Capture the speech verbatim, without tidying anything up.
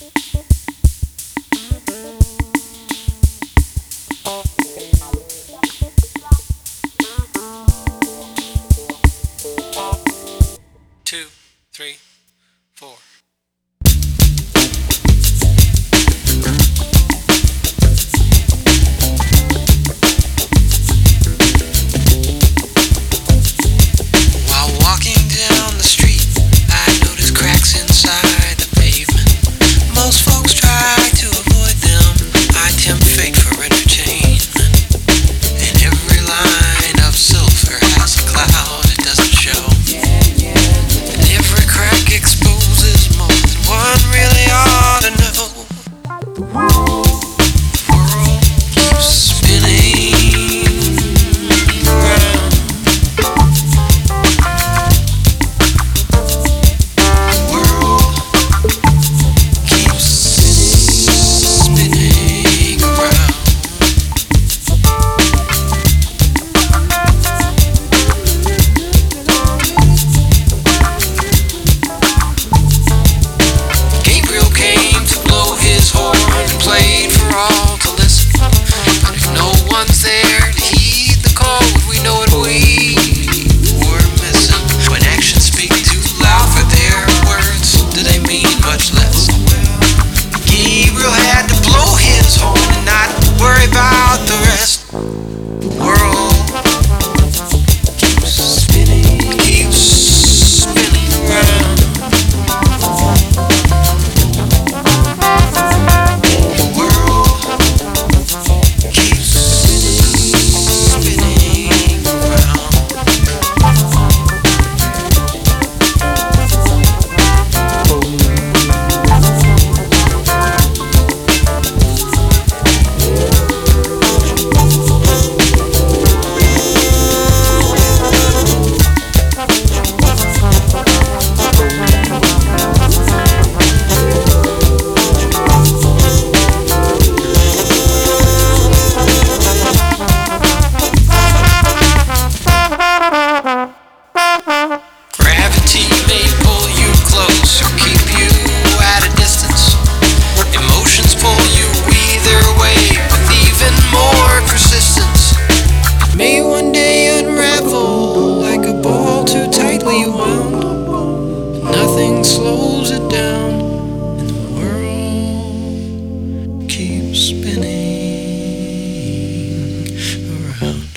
Two, three, four. While walking down the street, I noticed cracks inside the pavement. Most folks try to avoid them. I tempt fate for entertainment. And every line of silver has a cloud it doesn't show. And every crack exposes more than one really ought to know. The world keeps spinning around. The world keeps spinning around. Gabriel came to blow his horn and played for all to listen. But if no one's there to heed the call, would we know what we were missing? When actions speak too loud for their words, do they mean much less? Gabriel had to blow his horn and not worry about the rest. The world keeps spinning, keeps spinning around. The world keeps spinning around. Gravity may pull you close or keep you at a distance. Emotions pull you either way with even more persistence. It may one day unravel like a ball too tightly wound. Nothing slows it down, and the world keeps spinning around.